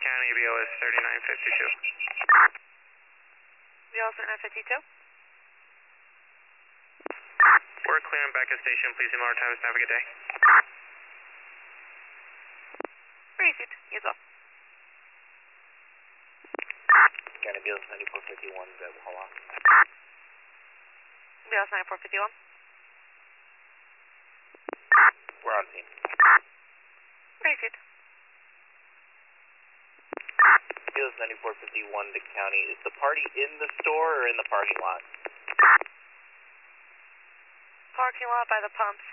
County, BLS 3952. BLS 3952. We're clear on back at station. Please see more times. Have a good day. Received. You as well. County BLS 9451, is that Wahala? BLS 9451. We're on scene. Received. BLS 9451 to County, is the party in the store or in the parking lot? Parking lot by the pumps.